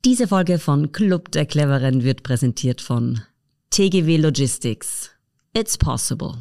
Diese Folge von Club der Cleveren wird präsentiert von TGW Logistics. It's possible.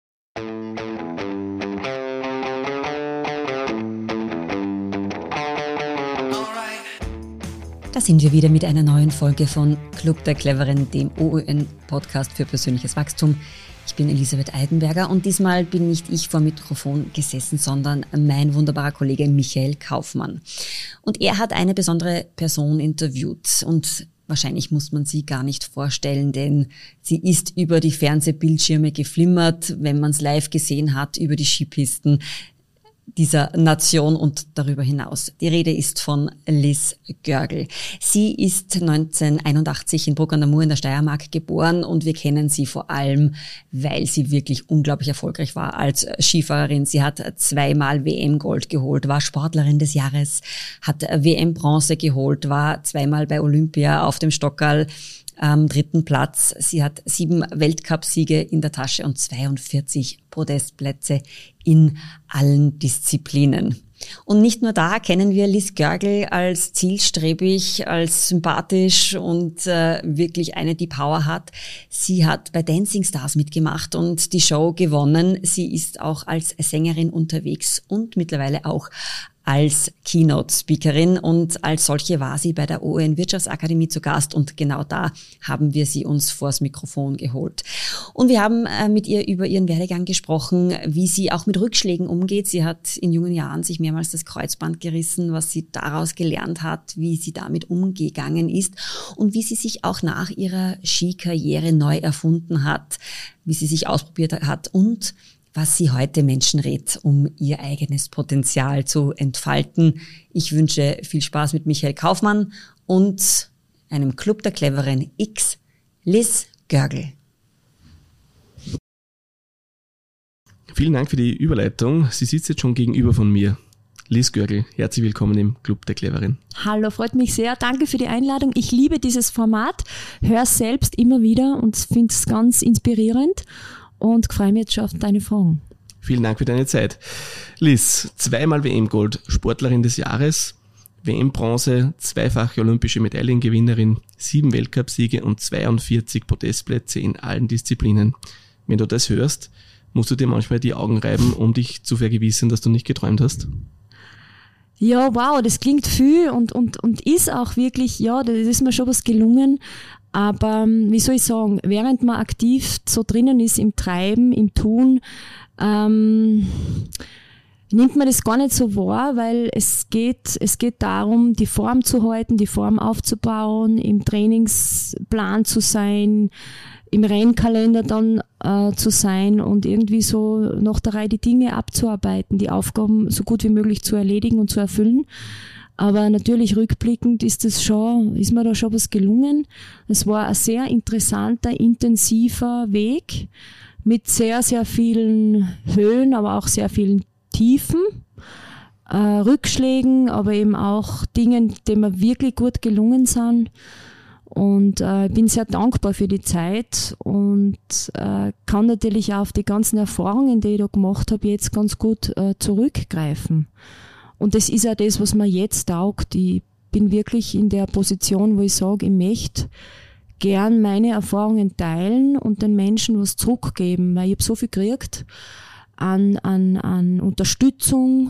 Da sind wir wieder mit einer neuen Folge von Club der Cleveren, dem OÖN-Podcast für persönliches Wachstum. Ich bin Elisabeth Eidenberger und diesmal bin nicht ich vor Mikrofon gesessen, sondern mein wunderbarer Kollege Michael Kaufmann. Und er hat eine besondere Person interviewt und wahrscheinlich muss man sie gar nicht vorstellen, denn sie ist über die Fernsehbildschirme geflimmert, wenn man es live gesehen hat, über die Skipisten dieser Nation und darüber hinaus. Die Rede ist von Liz Görgel. Sie ist 1981 in Bruck an der Mur in der Steiermark geboren und wir kennen sie vor allem, weil sie wirklich unglaublich erfolgreich war als Skifahrerin. Sie hat zweimal WM-Gold geholt, war Sportlerin des Jahres, hat WM-Bronze geholt, war zweimal bei Olympia auf dem Stockerl am 3. Platz. Sie hat 7 Weltcupsiege in der Tasche und 42 Podestplätze in allen Disziplinen. Und nicht nur da kennen wir Liz Görgel als zielstrebig, als sympathisch und wirklich eine, die Power hat. Sie hat bei Dancing Stars mitgemacht und die Show gewonnen. Sie ist auch als Sängerin unterwegs und mittlerweile auch als Keynote-Speakerin und als solche war sie bei der OÖN Wirtschaftsakademie zu Gast und genau da haben wir sie uns vors Mikrofon geholt. Und wir haben mit ihr über ihren Werdegang gesprochen, wie sie auch mit Rückschlägen umgeht. Sie hat in jungen Jahren sich mehrmals das Kreuzband gerissen, was sie daraus gelernt hat, wie sie damit umgegangen ist und wie sie sich auch nach ihrer Skikarriere neu erfunden hat, wie sie sich ausprobiert hat und was sie heute Menschen rät, um ihr eigenes Potenzial zu entfalten. Ich wünsche viel Spaß mit Michael Kaufmann und einem Club der Cleveren X, Liz Görgel. Vielen Dank für die Überleitung. Sie sitzt jetzt schon gegenüber von mir. Liz Görgel, herzlich willkommen im Club der Cleveren. Hallo, freut mich sehr. Danke für die Einladung. Ich liebe dieses Format, höre es selbst immer wieder und finde es ganz inspirierend. Und freue mich jetzt schon auf deine Fragen. Vielen Dank für deine Zeit. Liz, 2-mal WM-Gold, Sportlerin des Jahres, WM-Bronze, 2-fache olympische Medaillengewinnerin, 7 Weltcupsiege und 42 Podestplätze in allen Disziplinen. Wenn du das hörst, musst du dir manchmal die Augen reiben, um dich zu vergewissern, dass du nicht geträumt hast? Ja, wow, das klingt viel und ist auch wirklich, ja, das ist mir schon was gelungen. Aber wie soll ich sagen, während man aktiv so drinnen ist im Treiben, im Tun, nimmt man das gar nicht so wahr, weil es geht darum, die Form zu halten, die Form aufzubauen, im Trainingsplan zu sein, im Rennkalender dann zu sein und irgendwie so nach der Reihe die Dinge abzuarbeiten, die Aufgaben so gut wie möglich zu erledigen und zu erfüllen. Aber natürlich rückblickend ist mir da schon was gelungen. Es war ein sehr interessanter, intensiver Weg mit sehr, sehr vielen Höhen, aber auch sehr vielen Tiefen, Rückschlägen, aber eben auch Dingen, die mir wirklich gut gelungen sind. Und bin sehr dankbar für die Zeit und kann natürlich auch auf die ganzen Erfahrungen, die ich da gemacht habe, jetzt ganz gut zurückgreifen. Und das ist auch das, was mir jetzt taugt. Ich bin wirklich in der Position, wo ich sage, ich möchte gern meine Erfahrungen teilen und den Menschen was zurückgeben, weil ich habe so viel gekriegt an Unterstützung,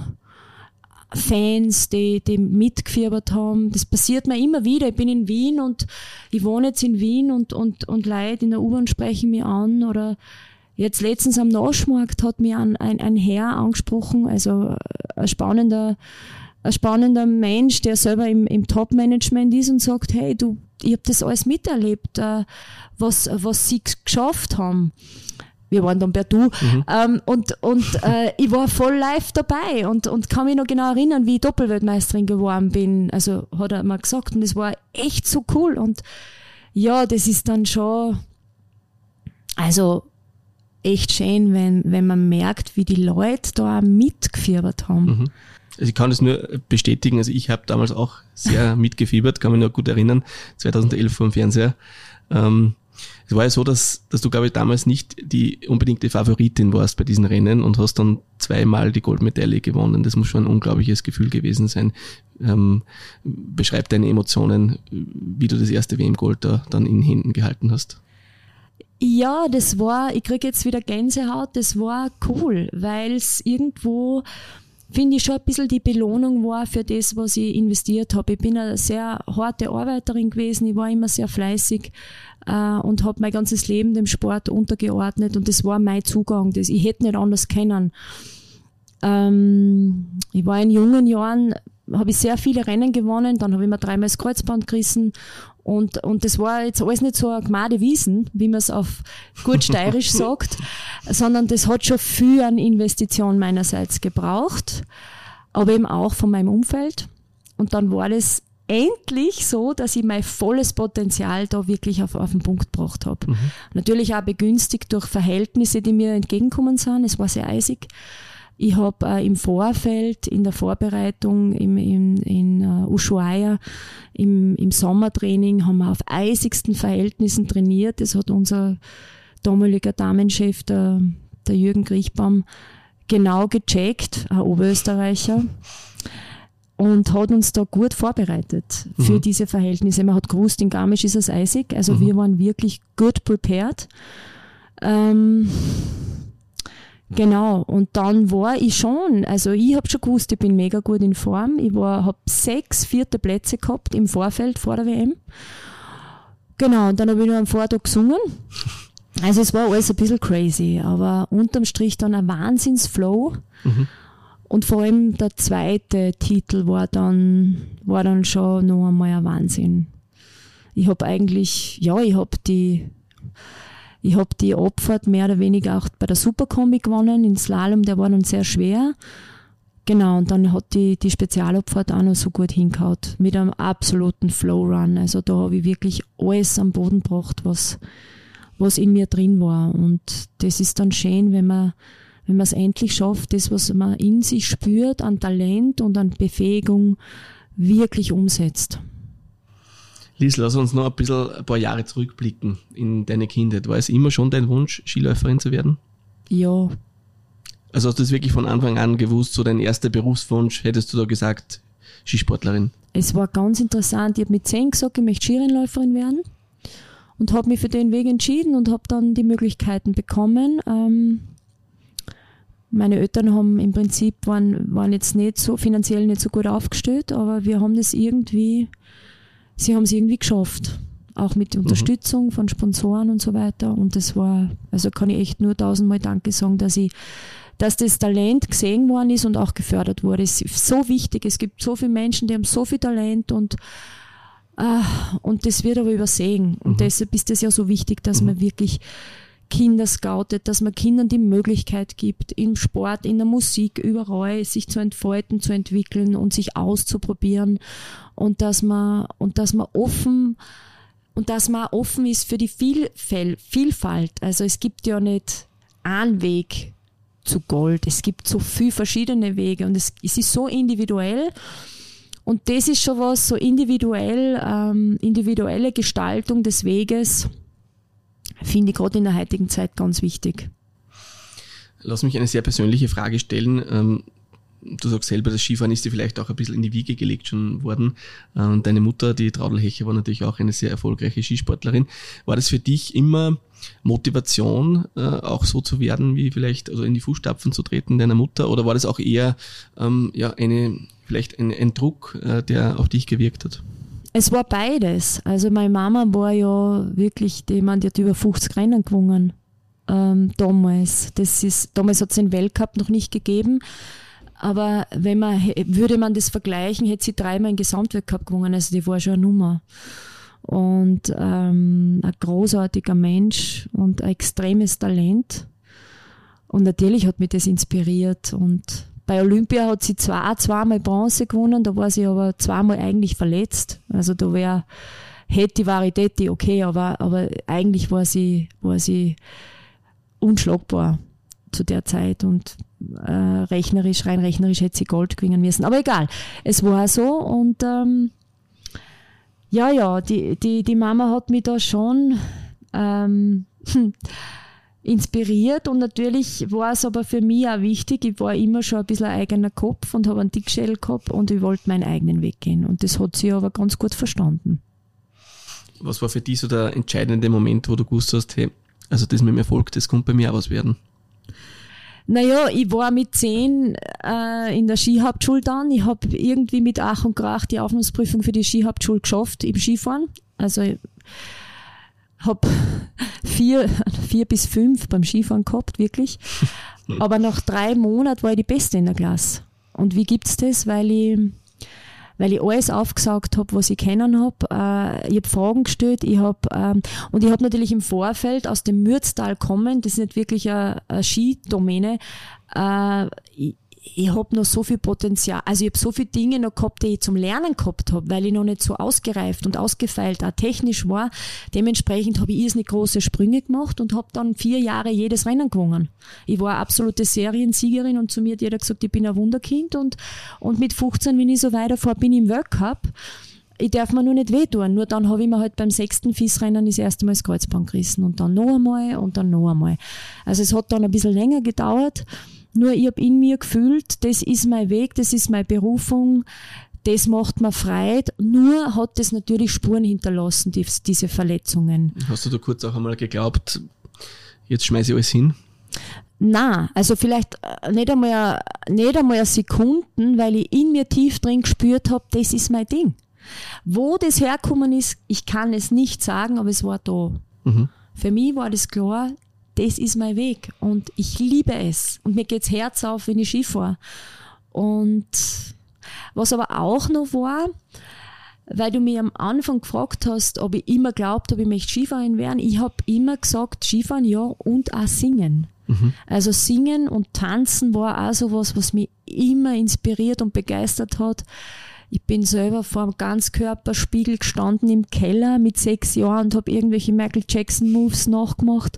Fans, die mitgefiebert haben. Das passiert mir immer wieder. Ich bin in Wien und ich wohne jetzt in Wien und Leute in der U-Bahn sprechen mich an oder jetzt letztens am Naschmarkt hat mir ein Herr angesprochen, also ein spannender Mensch, der selber im Top-Management ist und sagt, hey, ich habe das alles miterlebt, was sie geschafft haben. Wir waren dann per Du. Ich war voll live dabei und kann mich noch genau erinnern, wie ich Doppelweltmeisterin geworden bin. Also hat er mal gesagt und das war echt so cool und ja, das ist dann schon, also echt schön, wenn man merkt, wie die Leute da auch mitgefiebert haben. Mhm. Also ich kann das nur bestätigen, also ich habe damals auch sehr mitgefiebert, kann mich noch gut erinnern, 2011 vor dem Fernseher. Es war ja so, dass du, glaube ich, damals nicht die unbedingte Favoritin warst bei diesen Rennen und hast dann 2-mal die Goldmedaille gewonnen. Das muss schon ein unglaubliches Gefühl gewesen sein. Beschreib deine Emotionen, wie du das erste WM-Gold da dann in Händen gehalten hast. Ja, das war, ich kriege jetzt wieder Gänsehaut, das war cool, weil es irgendwo, finde ich, schon ein bisschen die Belohnung war für das, was ich investiert habe. Ich bin eine sehr harte Arbeiterin gewesen, ich war immer sehr fleißig und habe mein ganzes Leben dem Sport untergeordnet und das war mein Zugang. Ich hätte nicht anders können. Ich war in jungen Jahren, habe ich sehr viele Rennen gewonnen, dann habe ich mir 3-mal das Kreuzband gerissen und das war jetzt alles nicht so eine gemade Wiesen, wie man es auf gut steirisch sagt, sondern das hat schon viel an Investition meinerseits gebraucht, aber eben auch von meinem Umfeld. Und dann war das endlich so, dass ich mein volles Potenzial da wirklich auf den Punkt gebracht habe. Mhm. Natürlich auch begünstigt durch Verhältnisse, die mir entgegengekommen sind. Es war sehr eisig. Ich habe im Vorfeld, in der Vorbereitung in Ushuaia, im Sommertraining, haben wir auf eisigsten Verhältnissen trainiert. Das hat unser damaliger Damenchef, der Jürgen Griechbaum, genau gecheckt, ein Oberösterreicher, und hat uns da gut vorbereitet für diese Verhältnisse. Man hat gewusst, in Garmisch ist es eisig, also wir waren wirklich good prepared. Genau, und dann war ich schon, also ich habe schon gewusst, ich bin mega gut in Form. Ich habe 6 4. Plätze gehabt im Vorfeld vor der WM. Genau, und dann habe ich noch am Vortag gesungen. Also es war alles ein bisschen crazy, aber unterm Strich dann ein Wahnsinnsflow. Mhm. Und vor allem der zweite Titel war dann schon noch einmal ein Wahnsinn. Ich habe die Abfahrt mehr oder weniger auch bei der Superkombi gewonnen, in Slalom, der war dann sehr schwer. Genau, und dann hat die Spezialabfahrt auch noch so gut hingehauen, mit einem absoluten Flow-Run. Also da habe ich wirklich alles am Boden gebracht, was in mir drin war. Und das ist dann schön, wenn man es endlich schafft, das, was man in sich spürt, an Talent und an Befähigung, wirklich umsetzt. Lies, lass uns noch ein paar Jahre zurückblicken in deine Kindheit. War es immer schon dein Wunsch, Skiläuferin zu werden? Ja. Also hast du das wirklich von Anfang an gewusst, so dein erster Berufswunsch, hättest du da gesagt, Skisportlerin? Es war ganz interessant. Ich habe mit 10 gesagt, ich möchte Skirennläuferin werden und habe mich für den Weg entschieden und habe dann die Möglichkeiten bekommen. Meine Eltern haben im Prinzip waren jetzt nicht so finanziell nicht so gut aufgestellt, aber wir haben sie haben es irgendwie geschafft. Auch mit Unterstützung von Sponsoren und so weiter. Und das war, also kann ich echt nur 1000-mal Danke sagen, dass das Talent gesehen worden ist und auch gefördert wurde. Es ist so wichtig. Es gibt so viele Menschen, die haben so viel Talent und das wird aber übersehen. Und deshalb ist es ja so wichtig, dass man wirklich Kinder scoutet, dass man Kindern die Möglichkeit gibt, im Sport, in der Musik, überall sich zu entfalten, zu entwickeln und sich auszuprobieren und dass man offen ist für die Vielfalt. Also es gibt ja nicht einen Weg zu Gold, es gibt so viele verschiedene Wege und es ist so individuell. Und das ist schon was, so individuelle Gestaltung des Weges, finde ich gerade in der heutigen Zeit ganz wichtig. Lass mich eine sehr persönliche Frage stellen. Du sagst selber, das Skifahren ist dir vielleicht auch ein bisschen in die Wiege gelegt schon worden. Und deine Mutter, die Traudl Hecher, war natürlich auch eine sehr erfolgreiche Skisportlerin. War das für dich immer Motivation, auch so zu werden, wie vielleicht, also in die Fußstapfen zu treten deiner Mutter? Oder war das auch eher ein Druck, der auf dich gewirkt hat? Es war beides. Also meine Mama war ja wirklich, die hat über 50 Rennen gewonnen damals. Damals hat es den Weltcup noch nicht gegeben, aber würde man das vergleichen, hätte sie 3-mal einen Gesamtweltcup gewonnen, also die war schon eine Nummer. Und ein großartiger Mensch und ein extremes Talent. Und natürlich hat mich das inspiriert. Und bei Olympia hat sie zweimal Bronze gewonnen, da war sie aber 2-mal eigentlich verletzt. Also da hätte Varietät okay, aber eigentlich war sie unschlagbar zu der Zeit und rein rechnerisch hätte sie Gold gewinnen müssen. Aber egal, es war so und die Mama hat mich da schon inspiriert, und natürlich war es aber für mich auch wichtig, ich war immer schon ein bisschen ein eigener Kopf und habe einen Dickschädel gehabt und ich wollte meinen eigenen Weg gehen, und das hat sie aber ganz gut verstanden. Was war für dich so der entscheidende Moment, wo du gewusst hast, hey, also das mit dem Erfolg, das kommt bei mir auch was werden? Naja, ich war mit 10 in der Skihauptschule dann. Ich habe irgendwie mit Ach und Krach die Aufnahmeprüfung für die Skihauptschule geschafft im Skifahren. Also ich habe 4 bis 5 beim Skifahren gehabt, wirklich. Aber nach 3 Monaten war ich die Beste in der Klasse. Und wie gibt's das? Weil ich alles aufgesaugt habe, was ich kennen habe. Ich habe Fragen gestellt, und ich habe natürlich im Vorfeld aus dem Mürztal kommen, das ist nicht wirklich eine Skidomäne, ich habe noch so viel Potenzial, also ich habe so viele Dinge noch gehabt, die ich zum Lernen gehabt habe, weil ich noch nicht so ausgereift und ausgefeilt auch technisch war. Dementsprechend habe ich irrsinnig große Sprünge gemacht und habe dann 4 Jahre jedes Rennen gewonnen. Ich war eine absolute Seriensiegerin und zu mir hat jeder gesagt, ich bin ein Wunderkind, und mit 15, wenn ich so weiterfahre, bin ich im Weltcup. Ich darf mir nur nicht wehtun. Nur dann habe ich mir halt beim 6. FIS-Rennen das erste Mal das Kreuzband gerissen und dann noch einmal und dann noch einmal. Also es hat dann ein bisschen länger gedauert. Nur ich habe in mir gefühlt, das ist mein Weg, das ist meine Berufung, das macht mir Freude. Nur hat das natürlich Spuren hinterlassen, diese Verletzungen. Hast du da kurz auch einmal geglaubt, jetzt schmeiße ich alles hin? Nein, also vielleicht nicht einmal Sekunden, weil ich in mir tief drin gespürt habe, das ist mein Ding. Wo das hergekommen ist, ich kann es nicht sagen, aber es war da. Mhm. Für mich war das klar, das ist mein Weg und ich liebe es. Und mir geht's Herz auf, wenn ich Ski fahre. Und was aber auch noch war, weil du mich am Anfang gefragt hast, ob ich immer glaubt habe, ich möchte Skifahrerin werden. Ich habe immer gesagt, Skifahren ja und auch singen. Mhm. Also singen und tanzen war auch sowas, was mich immer inspiriert und begeistert hat. Ich bin selber vor einem Ganzkörperspiegel gestanden im Keller mit 6 Jahren und habe irgendwelche Michael Jackson Moves nachgemacht.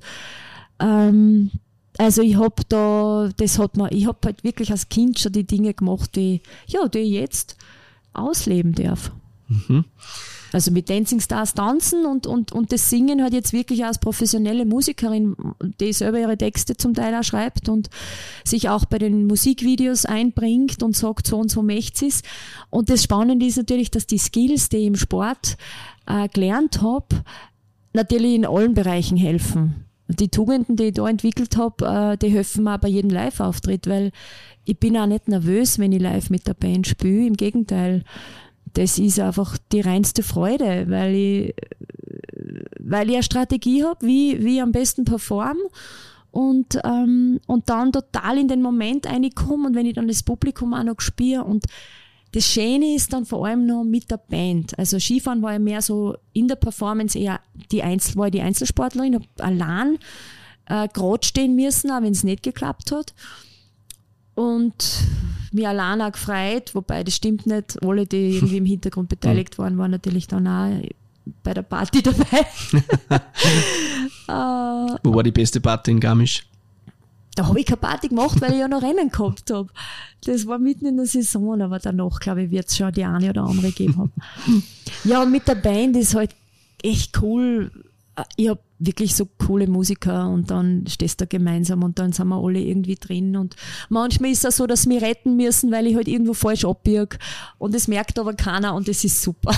Also ich habe halt wirklich als Kind schon die Dinge gemacht, die ich jetzt ausleben darf. Mhm. Also mit Dancing Stars tanzen und das Singen halt jetzt wirklich als professionelle Musikerin, die selber ihre Texte zum Teil auch schreibt und sich auch bei den Musikvideos einbringt und sagt, so und so möchte sie es. Und das Spannende ist natürlich, dass die Skills, die ich im Sport gelernt habe, natürlich in allen Bereichen helfen. Die Tugenden, die ich da entwickelt habe, die helfen mir auch bei jedem Live-Auftritt, weil ich bin auch nicht nervös, wenn ich live mit der Band spiele. Im Gegenteil, das ist einfach die reinste Freude, weil ich eine Strategie habe, wie ich am besten performe und dann total in den Moment reinkomme und wenn ich dann das Publikum auch noch spüre. Und das Schöne ist dann vor allem noch mit der Band. Also Skifahren war ja mehr so in der Performance eher die Einzelsportlerin, habe allein gerade stehen müssen, auch wenn es nicht geklappt hat. Und mich allein auch gefreut, wobei das stimmt nicht, alle, die irgendwie im Hintergrund beteiligt waren natürlich dann auch bei der Party dabei. Wo war die beste Party in Garmisch? Da habe ich keine Party gemacht, weil ich ja noch Rennen gehabt habe. Das war mitten in der Saison, aber danach, glaube ich, wird es schon die eine oder andere gegeben haben. Ja, und mit der Band ist halt echt cool. Ich habe wirklich so coole Musiker und dann stehst du da gemeinsam und dann sind wir alle irgendwie drin und manchmal ist es so, dass sie mich retten müssen, weil ich halt irgendwo falsch abbiege und das merkt aber keiner und das ist super.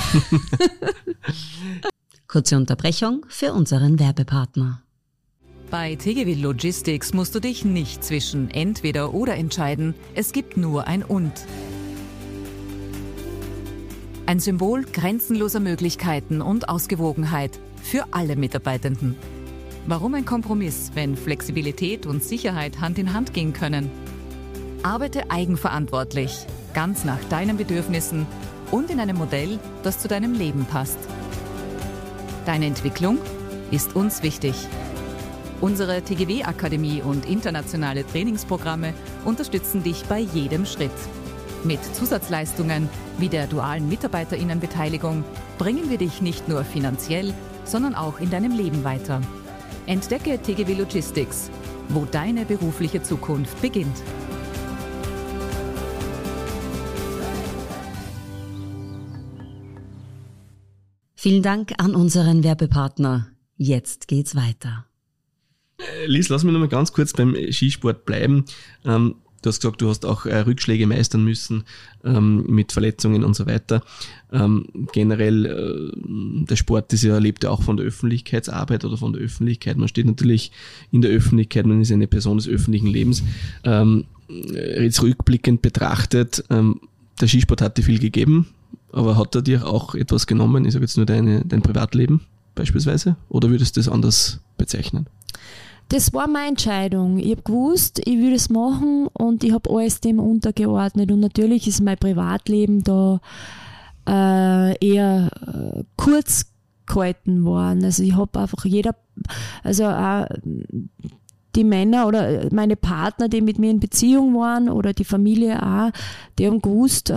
Kurze Unterbrechung für unseren Werbepartner. Bei TGW Logistics musst du dich nicht zwischen entweder oder entscheiden. Es gibt nur ein Und. Ein Symbol grenzenloser Möglichkeiten und Ausgewogenheit für alle Mitarbeitenden. Warum ein Kompromiss, wenn Flexibilität und Sicherheit Hand in Hand gehen können? Arbeite eigenverantwortlich, ganz nach deinen Bedürfnissen und in einem Modell, das zu deinem Leben passt. Deine Entwicklung ist uns wichtig. Unsere TGW-Akademie und internationale Trainingsprogramme unterstützen dich bei jedem Schritt. Mit Zusatzleistungen wie der dualen MitarbeiterInnenbeteiligung bringen wir dich nicht nur finanziell, sondern auch in deinem Leben weiter. Entdecke TGW Logistics, wo deine berufliche Zukunft beginnt. Vielen Dank an unseren Werbepartner. Jetzt geht's weiter. Lies, lass mich noch mal ganz kurz beim Skisport bleiben. Du hast gesagt, du hast auch Rückschläge meistern müssen mit Verletzungen und so weiter. Generell, der Sport lebt ja auch von der Öffentlichkeitsarbeit oder von der Öffentlichkeit. Man steht natürlich in der Öffentlichkeit, man ist eine Person des öffentlichen Lebens. Jetzt rückblickend betrachtet, der Skisport hat dir viel gegeben, aber hat er dir auch etwas genommen? Ich sage jetzt nur dein Privatleben beispielsweise, oder würdest du das anders bezeichnen? Das war meine Entscheidung. Ich habe gewusst, ich will es machen und ich habe alles dem untergeordnet. Und natürlich ist mein Privatleben da eher kurz gehalten worden. Also ich habe einfach die Männer oder meine Partner, die mit mir in Beziehung waren oder die Familie auch, die haben gewusst,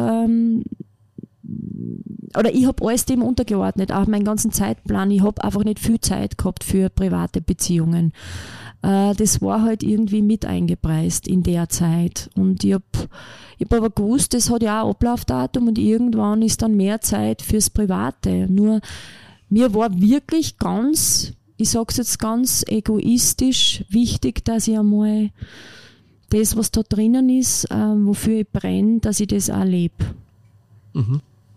oder ich habe alles dem untergeordnet, auch meinen ganzen Zeitplan. Ich habe einfach nicht viel Zeit gehabt für private Beziehungen. Das war halt irgendwie mit eingepreist in der Zeit. Und ich hab aber gewusst, das hat ja auch ein Ablaufdatum und irgendwann ist dann mehr Zeit fürs Private. Nur mir war wirklich ich sag's jetzt ganz egoistisch, wichtig, dass ich einmal das, was da drinnen ist, wofür ich brenne, dass ich das auch lebe. Mhm.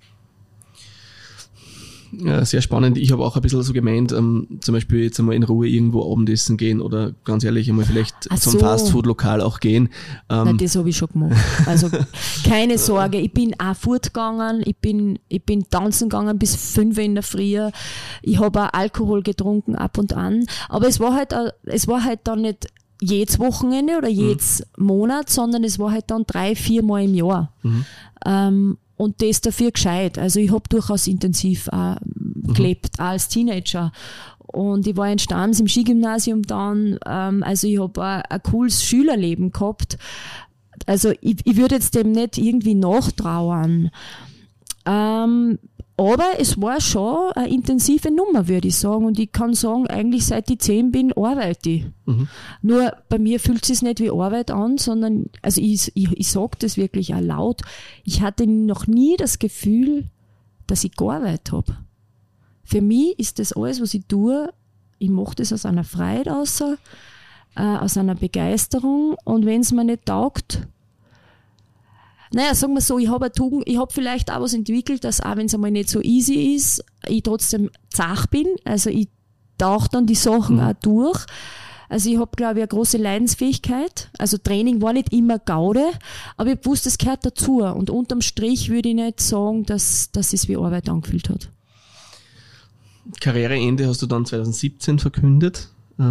Ja, sehr spannend. Ich habe auch ein bisschen so gemeint, zum Beispiel jetzt einmal in Ruhe irgendwo Abendessen gehen oder ganz ehrlich einmal vielleicht zum Fastfood-Lokal auch gehen. Nein, das habe ich schon gemacht. Also keine Sorge, ich bin auch fortgegangen, ich bin tanzen gegangen bis 5 in der Früh. Ich habe auch Alkohol getrunken ab und an, aber es war halt dann nicht jedes Wochenende oder jedes Monat, sondern es war halt dann 3-4 Mal im Jahr. Und das dafür gescheit. Also ich habe durchaus intensiv gelebt, auch als Teenager. Und ich war in Stams im Skigymnasium dann, also ich habe ein cooles Schülerleben gehabt. Also ich würde jetzt dem nicht irgendwie nachtrauern. Aber es war schon eine intensive Nummer, würde ich sagen. Und ich kann sagen, eigentlich seit ich 10 bin, arbeite ich. Nur bei mir fühlt es sich nicht wie Arbeit an, sondern, also ich sage das wirklich auch laut, ich hatte noch nie das Gefühl, dass ich gearbeitet habe. Für mich ist das alles, was ich tue, ich mache das aus einer Freude aus einer Begeisterung. Und wenn es mir nicht taugt, naja, sagen wir so, ich habe vielleicht auch was entwickelt, dass auch wenn es einmal nicht so easy ist, ich trotzdem zach bin. Also ich tauche dann die Sachen auch durch. Also ich habe, glaube ich, eine große Leidensfähigkeit. Also Training war nicht immer Gaude, aber ich wusste, es gehört dazu. Und unterm Strich würde ich nicht sagen, dass es wie Arbeit angefühlt hat. Karriereende hast du dann 2017 verkündet.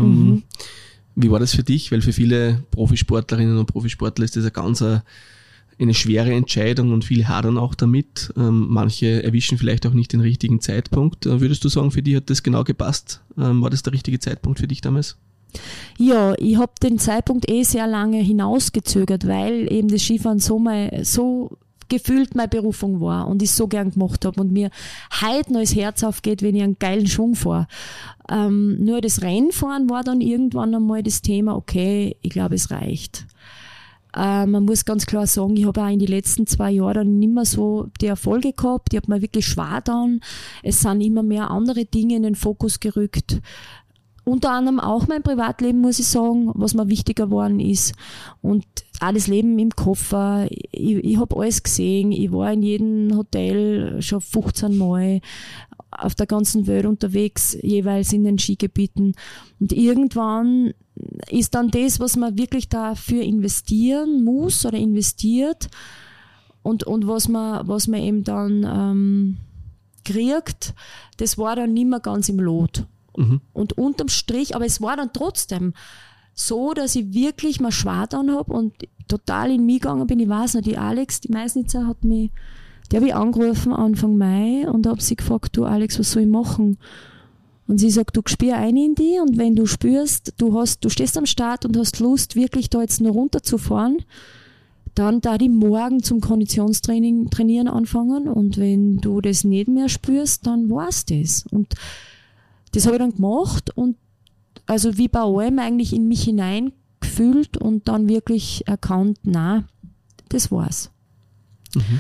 Wie war das für dich? Weil für viele Profisportlerinnen und Profisportler ist das eine schwere Entscheidung und viele hadern auch damit. Manche erwischen vielleicht auch nicht den richtigen Zeitpunkt. Würdest du sagen, für dich hat das genau gepasst? War das der richtige Zeitpunkt für dich damals? Ja, ich habe den Zeitpunkt sehr lange hinausgezögert, weil eben das Skifahren so gefühlt meine Berufung war und ich so gern gemacht habe und mir heute noch das Herz aufgeht, wenn ich einen geilen Schwung fahre. Nur das Rennfahren war dann irgendwann einmal das Thema, okay, ich glaube, es reicht. Man muss ganz klar sagen, ich habe auch in den letzten 2 Jahren dann nicht mehr so die Erfolge gehabt, die hat mir wirklich schwer getan. Es sind immer mehr andere Dinge in den Fokus gerückt. Unter anderem auch mein Privatleben, muss ich sagen, was mir wichtiger geworden ist. Und auch das Leben im Koffer. Ich habe alles gesehen. Ich war in jedem Hotel schon 15 Mal auf der ganzen Welt unterwegs, jeweils in den Skigebieten. Und irgendwann ist dann das, was man wirklich dafür investieren muss oder investiert und was man eben dann kriegt, das war dann nicht mehr ganz im Lot. Und unterm Strich, aber es war dann trotzdem so, dass ich wirklich mal schwer getan habe und total in mich gegangen bin. Ich weiß noch, die Alex, die Meisnitzer, die habe ich angerufen Anfang Mai und habe sie gefragt, du Alex, was soll ich machen? Und sie sagt, du spür ein in die und wenn du spürst, du stehst am Start und hast Lust, wirklich da jetzt noch runterzufahren, dann da die morgen zum Trainieren anfangen und wenn du das nicht mehr spürst, dann war's das. Und das habe ich dann gemacht und also wie bei allem eigentlich in mich hineingefühlt und dann wirklich erkannt, na, das war's.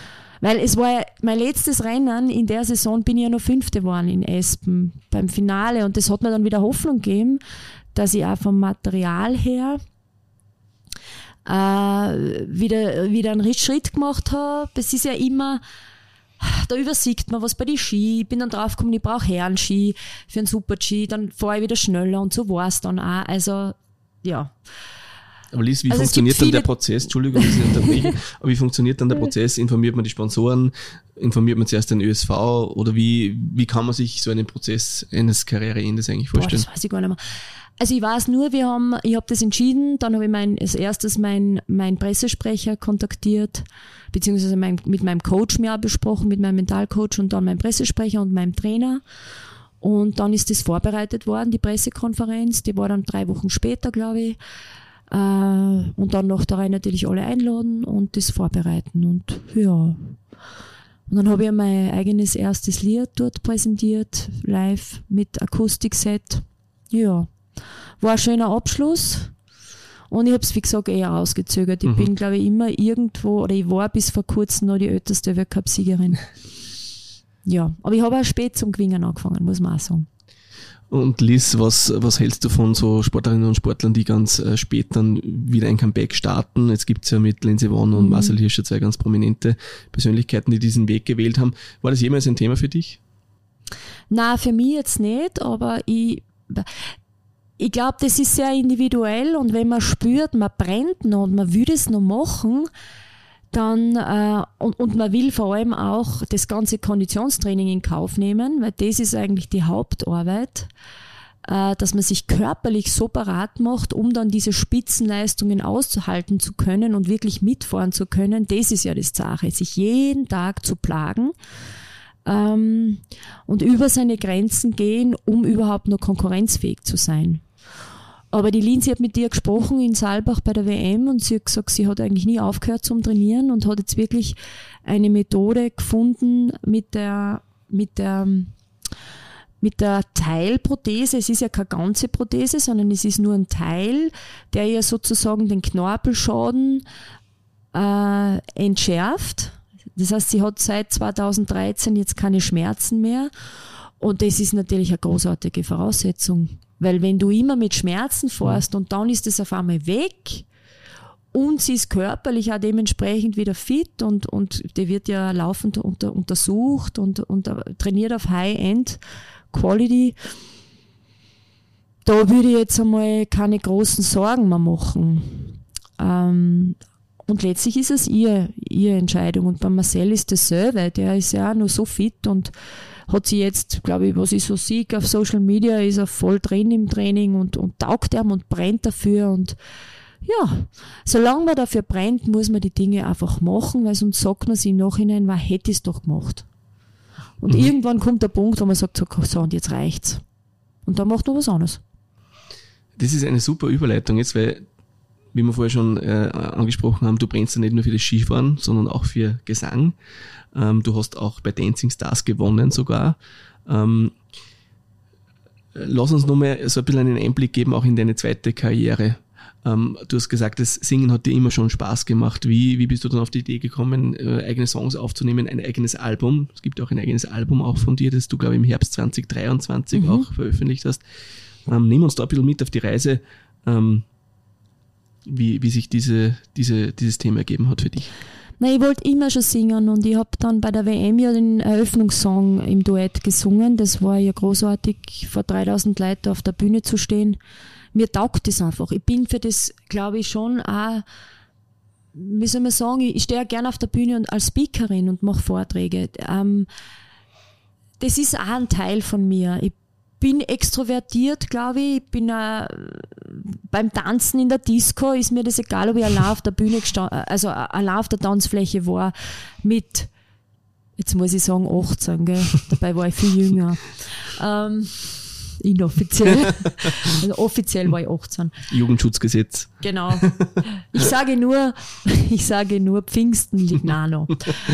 Weil es war ja mein letztes Rennen in der Saison, bin ich ja noch 5. geworden in Espen beim Finale und das hat mir dann wieder Hoffnung gegeben, dass ich auch vom Material her wieder einen Schritt gemacht habe. Das ist ja immer, da übersieht man was bei den Ski. Ich bin dann draufgekommen, ich brauche Herrenski für einen Super-G, dann fahre ich wieder schneller und so war es dann auch. Also, ja. Aber Lies, wie funktioniert dann der Prozess? Entschuldigung, dass ich unterbreche. Aber wie funktioniert dann der Prozess? Informiert man die Sponsoren? Informiert man zuerst den ÖSV? Oder wie kann man sich so einen Prozess eines Karriereendes eigentlich vorstellen? Das weiß ich gar nicht mehr. Also ich weiß nur, ich habe das entschieden, dann habe ich als erstes mein Pressesprecher kontaktiert, beziehungsweise mit meinem Coach mir auch besprochen, mit meinem Mentalcoach und dann meinem Pressesprecher und meinem Trainer. Und dann ist das vorbereitet worden, die Pressekonferenz, die war dann 3 Wochen später, glaube ich. Und dann noch da rein natürlich alle einladen und das vorbereiten und ja. Und dann habe ich mein eigenes erstes Lied dort präsentiert, live mit Akustikset. Ja. War ein schöner Abschluss und ich habe es, wie gesagt, eher rausgezögert. Ich bin, glaube ich, immer irgendwo, oder ich war bis vor kurzem noch die älteste Weltcup-Siegerin. Ja, aber ich habe auch spät zum Gewinnen angefangen, muss man auch sagen. Und Liz, was hältst du von so Sportlerinnen und Sportlern, die ganz spät dann wieder ein Comeback starten? Jetzt gibt's ja mit Lindsey Vonn und Marcel Hirscher 2 ganz prominente Persönlichkeiten, die diesen Weg gewählt haben. War das jemals ein Thema für dich? Na, für mich jetzt nicht, aber ich glaube, das ist sehr individuell und wenn man spürt, man brennt noch und man will das noch machen, dann und man will vor allem auch das ganze Konditionstraining in Kauf nehmen, weil das ist eigentlich die Hauptarbeit, dass man sich körperlich so parat macht, um dann diese Spitzenleistungen auszuhalten zu können und wirklich mitfahren zu können. Das ist ja das Sache, sich jeden Tag zu plagen und über seine Grenzen gehen, um überhaupt noch konkurrenzfähig zu sein. Aber die Lindsey hat mit dir gesprochen in Saalbach bei der WM und sie hat gesagt, sie hat eigentlich nie aufgehört zum Trainieren und hat jetzt wirklich eine Methode gefunden mit der Teilprothese. Es ist ja keine ganze Prothese, sondern es ist nur ein Teil, der ja sozusagen den Knorpelschaden entschärft. Das heißt, sie hat seit 2013 jetzt keine Schmerzen mehr und das ist natürlich eine großartige Voraussetzung. Weil wenn du immer mit Schmerzen fährst und dann ist es auf einmal weg und sie ist körperlich auch dementsprechend wieder fit und die wird ja laufend untersucht und trainiert auf High-End Quality, da würde ich jetzt einmal keine großen Sorgen mehr machen. Und letztlich ist es ihre Entscheidung. Und bei Marcel ist dasselbe, der ist ja auch noch so fit und hat sie jetzt, glaube ich, was ich so sehe auf Social Media, ist er voll drin im Training und taugt ihm und brennt dafür. Und ja, solange man dafür brennt, muss man die Dinge einfach machen, weil sonst sagt man sich im Nachhinein, was hätte ich es doch gemacht. Und irgendwann kommt der Punkt, wo man sagt, so und jetzt reicht's. Und dann macht man was anderes. Das ist eine super Überleitung jetzt, weil, wie wir vorher schon angesprochen haben, du brennst ja nicht nur für das Skifahren, sondern auch für Gesang. Du hast auch bei Dancing Stars gewonnen sogar. Lass uns nochmal so ein bisschen einen Einblick geben, auch in deine zweite Karriere. Du hast gesagt, das Singen hat dir immer schon Spaß gemacht. Wie bist du dann auf die Idee gekommen, eigene Songs aufzunehmen, ein eigenes Album? Es gibt auch ein eigenes Album auch von dir, das du, glaube ich, im Herbst 2023 auch veröffentlicht hast. Nimm uns da ein bisschen mit auf die Reise, wie sich dieses Thema ergeben hat für dich. Nein, ich wollte immer schon singen und ich habe dann bei der WM ja den Eröffnungssong im Duett gesungen. Das war ja großartig, vor 3000 Leuten auf der Bühne zu stehen. Mir taugt das einfach. Ich bin für das, glaube ich, schon auch, wie soll man sagen, ich stehe ja gerne auf der Bühne und als Speakerin und mache Vorträge. Das ist auch ein Teil von mir. Ich bin extrovertiert, glaube ich. Ich bin beim Tanzen in der Disco ist mir das egal, ob ich allein auf der Bühne also allein auf der Tanzfläche war mit, jetzt muss ich sagen 18, gell? Dabei war ich viel jünger. Inoffiziell. Also offiziell war ich 18. Jugendschutzgesetz. Genau. Ich sage nur Pfingsten liegt noch.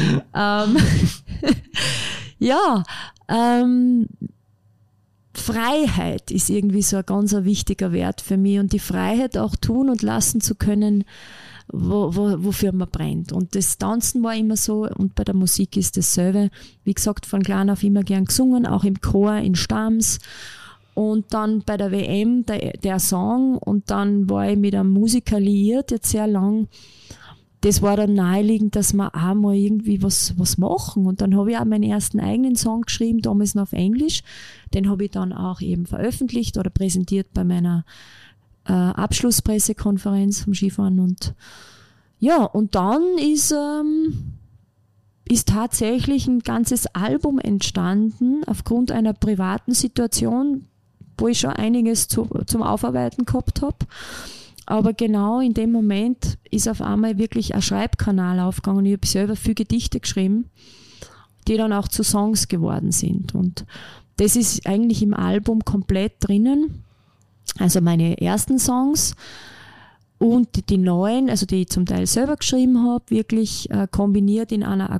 Freiheit ist irgendwie so ein ganz wichtiger Wert für mich und die Freiheit auch tun und lassen zu können, wofür man brennt. Und das Tanzen war immer so und bei der Musik ist dasselbe. Wie gesagt, von klein auf immer gern gesungen, auch im Chor, in Stamms. Und dann bei der WM der Song und dann war ich mit einem Musiker liiert, jetzt sehr lang. Das war dann naheliegend, dass wir auch mal irgendwie was machen. Und dann habe ich auch meinen ersten eigenen Song geschrieben, damals noch auf Englisch. Den habe ich dann auch eben veröffentlicht oder präsentiert bei meiner Abschlusspressekonferenz vom Skifahren. Und ja, und dann ist tatsächlich ein ganzes Album entstanden aufgrund einer privaten Situation, wo ich schon einiges zum Aufarbeiten gehabt habe. Aber genau in dem Moment ist auf einmal wirklich ein Schreibkanal aufgegangen. Ich habe selber viele Gedichte geschrieben, die dann auch zu Songs geworden sind. Und das ist eigentlich im Album komplett drinnen. Also meine ersten Songs und die neuen, also die ich zum Teil selber geschrieben habe, wirklich kombiniert in einem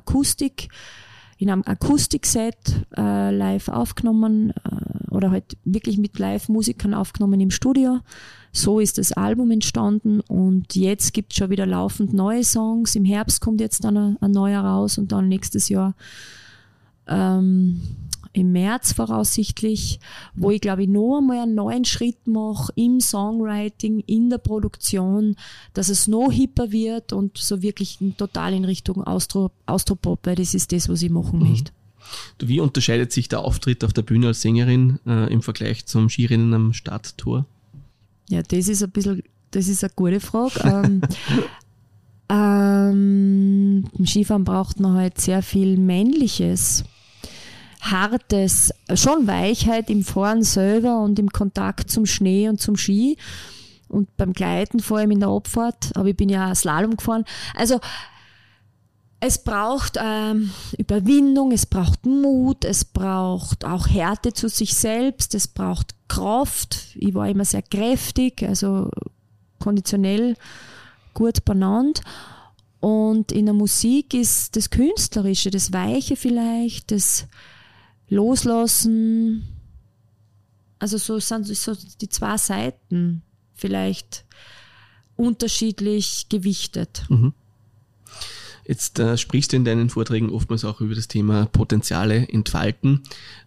Akustikset live aufgenommen oder halt wirklich mit Live-Musikern aufgenommen im Studio. So ist das Album entstanden und jetzt gibt es schon wieder laufend neue Songs. Im Herbst kommt jetzt dann ein neuer raus und dann nächstes Jahr im März voraussichtlich, wo ich glaube ich noch einmal einen neuen Schritt mache im Songwriting, in der Produktion, dass es noch hipper wird und so wirklich total in Richtung Austropop, weil das ist das, was ich machen möchte. Wie unterscheidet sich der Auftritt auf der Bühne als Sängerin im Vergleich zum Skirennen am Starttor? Ja, das ist eine gute Frage. Im Skifahren braucht man halt sehr viel Männliches, Hartes, schon Weichheit im Fahren selber und im Kontakt zum Schnee und zum Ski und beim Gleiten, vor allem in der Abfahrt, aber ich bin ja Slalom gefahren. Also es braucht Überwindung, es braucht Mut, es braucht auch Härte zu sich selbst, es braucht Kraft. Ich war immer sehr kräftig, also konditionell gut benannt. Und in der Musik ist das Künstlerische, das Weiche vielleicht, das Loslassen, also so sind so die zwei Seiten vielleicht unterschiedlich gewichtet. Mhm. Jetzt sprichst du in deinen Vorträgen oftmals auch über das Thema Potenziale entfalten.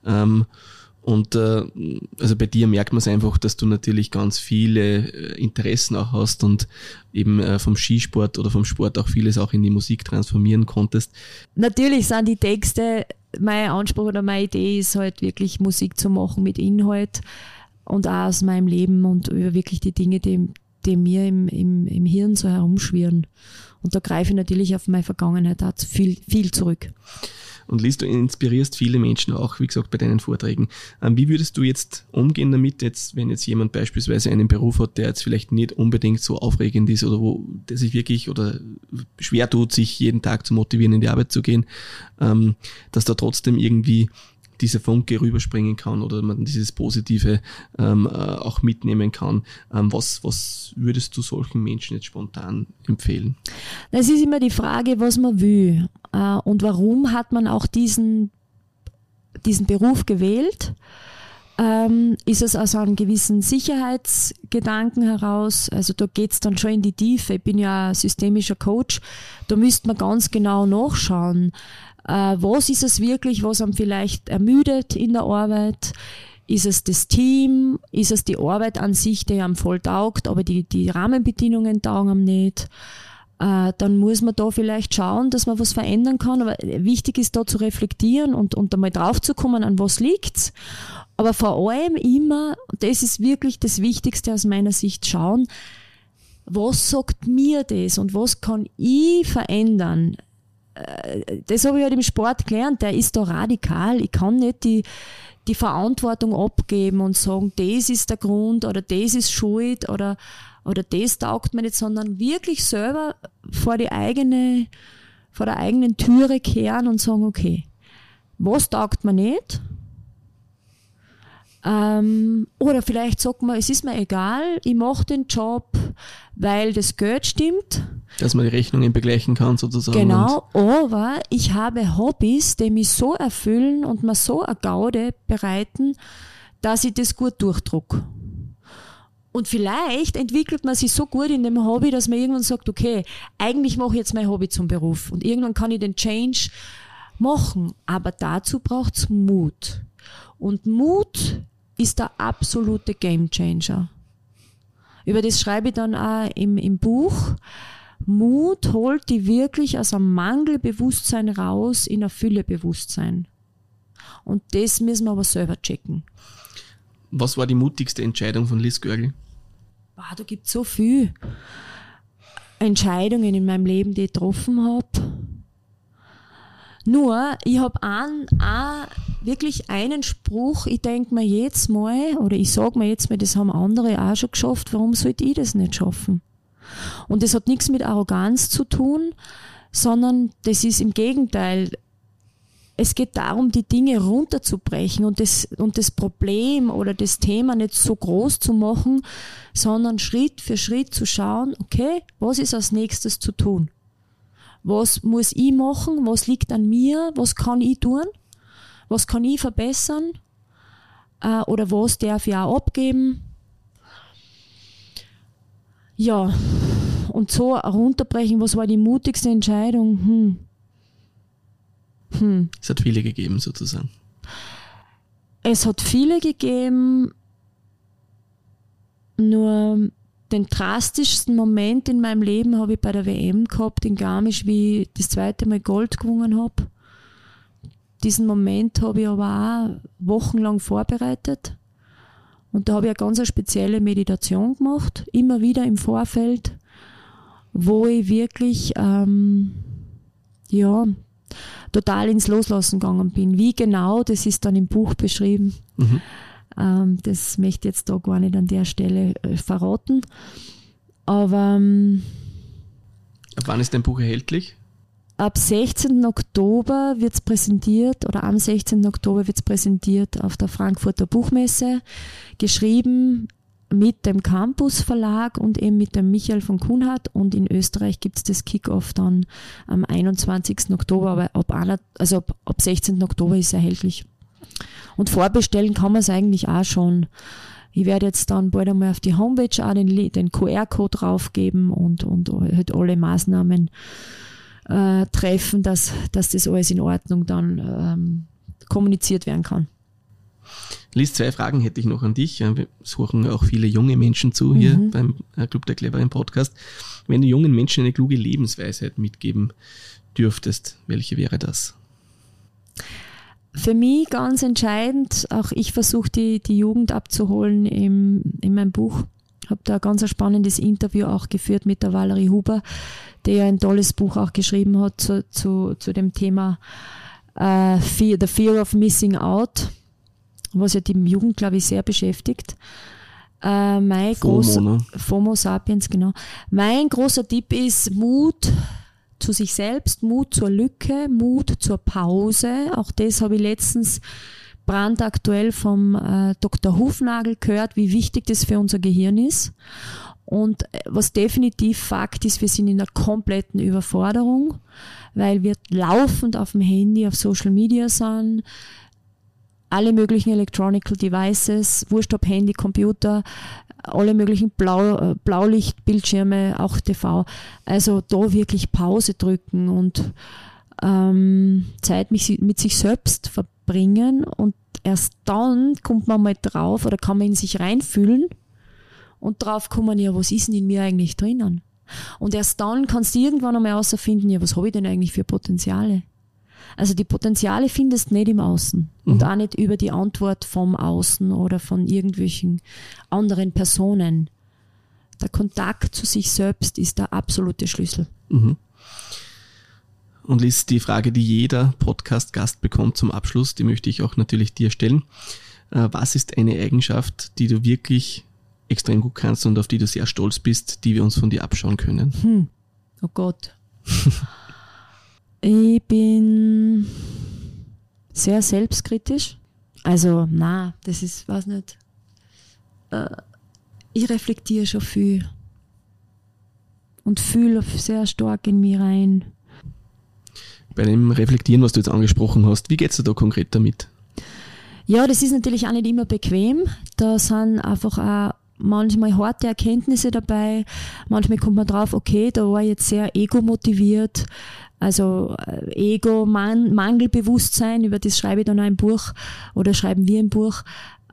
Also bei dir merkt man es einfach, dass du natürlich ganz viele Interessen auch hast und eben vom Skisport oder vom Sport auch vieles auch in die Musik transformieren konntest. Natürlich sind die Texte, mein Anspruch oder meine Idee ist halt wirklich Musik zu machen mit Inhalt und auch aus meinem Leben und über wirklich die Dinge, die mir im Hirn so herumschwirren. Und da greife ich natürlich auf meine Vergangenheit auch viel zurück. Und Liz, du inspirierst viele Menschen auch, wie gesagt, bei deinen Vorträgen. Wie würdest du jetzt umgehen damit, wenn jetzt jemand beispielsweise einen Beruf hat, der jetzt vielleicht nicht unbedingt so aufregend ist oder wo der sich wirklich oder schwer tut, sich jeden Tag zu motivieren, in die Arbeit zu gehen, dass da trotzdem irgendwie dieser Funke rüberspringen kann oder man dieses Positive auch mitnehmen kann. Was würdest du solchen Menschen jetzt spontan empfehlen? Es ist immer die Frage, was man will und warum hat man auch diesen Beruf gewählt. Ist es aus einem gewissen Sicherheitsgedanken heraus, also da geht's dann schon in die Tiefe. Ich bin ja ein systemischer Coach, da müsste man ganz genau nachschauen, was ist es wirklich, was einem vielleicht ermüdet in der Arbeit? Ist es das Team? Ist es die Arbeit an sich, die einem voll taugt, aber die Rahmenbedingungen taugen einem nicht? Dann muss man da vielleicht schauen, dass man was verändern kann. Aber wichtig ist da zu reflektieren und einmal draufzukommen, an was liegt's. Aber vor allem immer, das ist wirklich das Wichtigste aus meiner Sicht, schauen, was sagt mir das und was kann ich verändern? Das habe ich halt im Sport gelernt, der ist da radikal. Ich kann nicht die Verantwortung abgeben und sagen, das ist der Grund oder das ist Schuld oder das taugt mir nicht, sondern wirklich selber vor der eigenen Türe kehren und sagen, okay, was taugt mir nicht? Oder vielleicht sagt man, es ist mir egal, ich mache den Job, weil das Geld stimmt. Dass man die Rechnungen begleichen kann sozusagen. Genau, aber ich habe Hobbys, die mich so erfüllen und mir so eine Gaude bereiten, dass ich das gut durchdruck. Und vielleicht entwickelt man sich so gut in dem Hobby, dass man irgendwann sagt, okay, eigentlich mache ich jetzt mein Hobby zum Beruf und irgendwann kann ich den Change machen. Aber dazu braucht's Mut. Und Mut ist der absolute Gamechanger. Über das schreibe ich dann auch im Buch. Mut holt die wirklich aus einem Mangelbewusstsein raus in ein Füllebewusstsein. Und das müssen wir aber selber checken. Was war die mutigste Entscheidung von Liz Görgl? Da gibt es so viele Entscheidungen in meinem Leben, die ich getroffen habe. Nur, ich habe wirklich einen Spruch, ich denke mir jetzt mal, oder ich sage mir jetzt mal, das haben andere auch schon geschafft, warum sollte ich das nicht schaffen? Und das hat nichts mit Arroganz zu tun, sondern das ist im Gegenteil. Es geht darum, die Dinge runterzubrechen und das Problem oder das Thema nicht so groß zu machen, sondern Schritt für Schritt zu schauen, okay, was ist als nächstes zu tun? Was muss ich machen? Was liegt an mir? Was kann ich tun? Was kann ich verbessern? Oder was darf ich auch abgeben? Ja, und so runterbrechen, was war die mutigste Entscheidung? Es hat viele gegeben, sozusagen. Es hat viele gegeben, nur den drastischsten Moment in meinem Leben habe ich bei der WM gehabt in Garmisch, wie ich das zweite Mal Gold gewonnen habe. Diesen Moment habe ich aber auch wochenlang vorbereitet. Und da habe ich eine ganz spezielle Meditation gemacht, immer wieder im Vorfeld, wo ich wirklich total ins Loslassen gegangen bin. Wie genau, das ist dann im Buch beschrieben. Das möchte ich jetzt da gar nicht an der Stelle verraten. Aber ab wann ist dein Buch erhältlich? Ab 16. Oktober wird es präsentiert, oder am 16. Oktober wird es präsentiert auf der Frankfurter Buchmesse, geschrieben mit dem Campus Verlag und eben mit dem Michael von Kuhnhardt, und in Österreich gibt es das Kick-Off dann am 21. Oktober, aber ab 16. Oktober ist es erhältlich. Und vorbestellen kann man es eigentlich auch schon. Ich werde jetzt dann bald einmal auf die Homepage auch den QR-Code draufgeben und halt alle Maßnahmen treffen, dass das alles in Ordnung dann kommuniziert werden kann. Liz, 2 Fragen hätte ich noch an dich. Wir suchen auch viele junge Menschen zu hier beim Club der Cleveren Podcast. Wenn du jungen Menschen eine kluge Lebensweisheit mitgeben dürftest, welche wäre das? Für mich ganz entscheidend, auch ich versuche die Jugend abzuholen in meinem Buch. Ich habe da ein ganz spannendes Interview auch geführt mit der Valerie Huber, die ja ein tolles Buch auch geschrieben hat zu dem Thema The Fear of Missing Out, was ja die Jugend, glaube ich, sehr beschäftigt. FOMO Sapiens, genau. Mein großer Tipp ist Mut zu sich selbst, Mut zur Lücke, Mut zur Pause. Auch das habe ich letztens brandaktuell vom Dr. Hufnagel gehört, wie wichtig das für unser Gehirn ist. Und was definitiv Fakt ist, wir sind in einer kompletten Überforderung, weil wir laufend auf dem Handy, auf Social Media sind, alle möglichen Electronical Devices, wurscht ob Handy, Computer, alle möglichen Blaulichtbildschirme, auch TV. Also da wirklich Pause drücken und Zeit mit sich selbst verbringen, und erst dann kommt man mal drauf oder kann man in sich reinfühlen und drauf kommen, ja, was ist denn in mir eigentlich drinnen? Und erst dann kannst du irgendwann einmal herausfinden, ja, was habe ich denn eigentlich für Potenziale? Also die Potenziale findest du nicht im Außen und auch nicht über die Antwort vom Außen oder von irgendwelchen anderen Personen. Der Kontakt zu sich selbst ist der absolute Schlüssel. Und Liz, die Frage, die jeder Podcast-Gast bekommt zum Abschluss, die möchte ich auch natürlich dir stellen. Was ist eine Eigenschaft, die du wirklich extrem gut kannst und auf die du sehr stolz bist, die wir uns von dir abschauen können? Oh Gott. Ich bin sehr selbstkritisch. Also, das ist, weiß nicht. Ich reflektiere schon viel und fühle sehr stark in mich rein. Bei dem Reflektieren, was du jetzt angesprochen hast, wie geht's dir da konkret damit? Ja, das ist natürlich auch nicht immer bequem. Da sind einfach auch manchmal harte Erkenntnisse dabei, manchmal kommt man drauf, okay, da war ich jetzt sehr ego-motiviert, also Ego, Mangelbewusstsein, über das schreibe ich dann auch im Buch oder schreiben wir im Buch.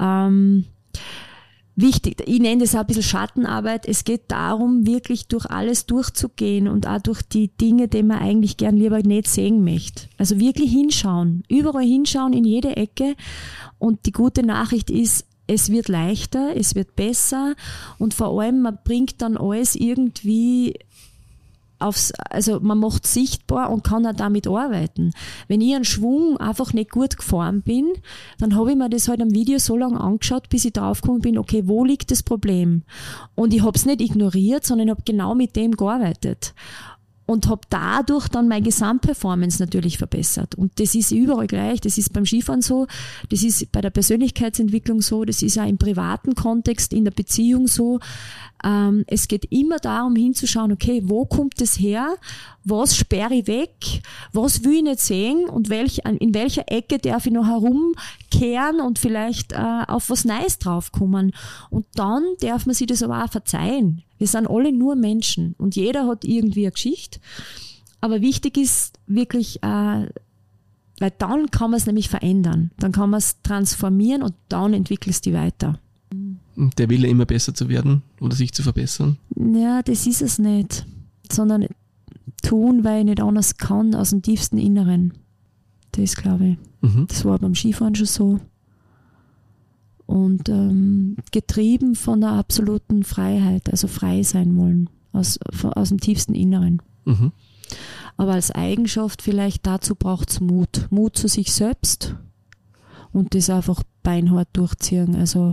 Wichtig, ich nenne das auch ein bisschen Schattenarbeit. Es geht darum, wirklich durch alles durchzugehen und auch durch die Dinge, die man eigentlich gern lieber nicht sehen möchte. Also wirklich hinschauen, überall hinschauen, in jede Ecke. Und die gute Nachricht ist, es wird leichter, es wird besser und vor allem, man bringt dann alles irgendwie also man macht sichtbar und kann auch damit arbeiten. Wenn ich einen Schwung einfach nicht gut gefahren bin, dann habe ich mir das halt am Video so lange angeschaut, bis ich draufgekommen bin, okay, wo liegt das Problem? Und ich habe es nicht ignoriert, sondern ich habe genau mit dem gearbeitet. Und habe dadurch dann meine Gesamtperformance natürlich verbessert. Und das ist überall gleich, das ist beim Skifahren so, das ist bei der Persönlichkeitsentwicklung so, das ist auch im privaten Kontext, in der Beziehung so. Es geht immer darum hinzuschauen, okay, wo kommt das her, was sperre ich weg, was will ich nicht sehen und in welcher Ecke darf ich noch herumkehren und vielleicht auf was Neues draufkommen. Und dann darf man sich das aber auch verzeihen. Wir sind alle nur Menschen und jeder hat irgendwie eine Geschichte. Aber wichtig ist wirklich, weil dann kann man es nämlich verändern. Dann kann man es transformieren und dann entwickelst du weiter. Der Wille, immer besser zu werden oder sich zu verbessern? Ja, das ist es nicht. Sondern tun, weil ich nicht anders kann, aus dem tiefsten Inneren. Das glaube ich. Das war beim Skifahren schon so. Und getrieben von der absoluten Freiheit, also frei sein wollen, aus dem tiefsten Inneren. Aber als Eigenschaft vielleicht dazu braucht es Mut. Mut zu sich selbst und das einfach beinhart durchziehen. Also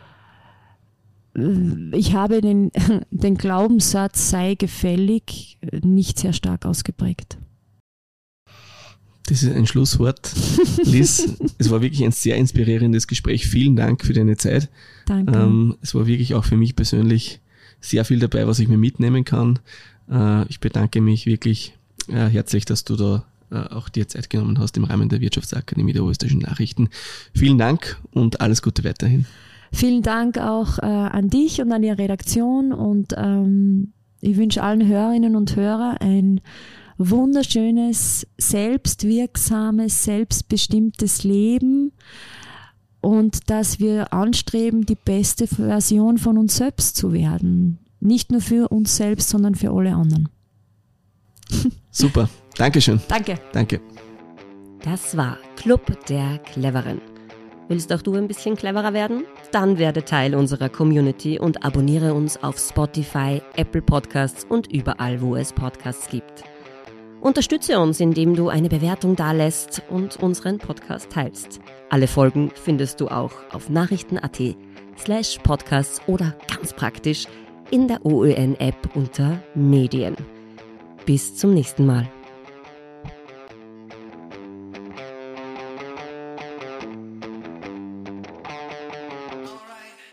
ich habe den Glaubenssatz, sei gefällig, nicht sehr stark ausgeprägt. Das ist ein Schlusswort. Liz, es war wirklich ein sehr inspirierendes Gespräch. Vielen Dank für deine Zeit. Danke. Es war wirklich auch für mich persönlich sehr viel dabei, was ich mir mitnehmen kann. Ich bedanke mich wirklich herzlich, dass du da auch dir Zeit genommen hast im Rahmen der Wirtschaftsakademie der Oberösterreichischen Nachrichten. Vielen Dank und alles Gute weiterhin. Vielen Dank auch an dich und an die Redaktion und ich wünsche allen Hörerinnen und Hörern ein wunderschönes, selbstwirksames, selbstbestimmtes Leben und dass wir anstreben, die beste Version von uns selbst zu werden. Nicht nur für uns selbst, sondern für alle anderen. Super. Dankeschön. Danke. Danke. Das war Club der Cleveren. Willst auch du ein bisschen cleverer werden? Dann werde Teil unserer Community und abonniere uns auf Spotify, Apple Podcasts und überall, wo es Podcasts gibt. Unterstütze uns, indem du eine Bewertung dalässt und unseren Podcast teilst. Alle Folgen findest du auch auf nachrichten.at/podcasts oder ganz praktisch in der OÖN-App unter Medien. Bis zum nächsten Mal.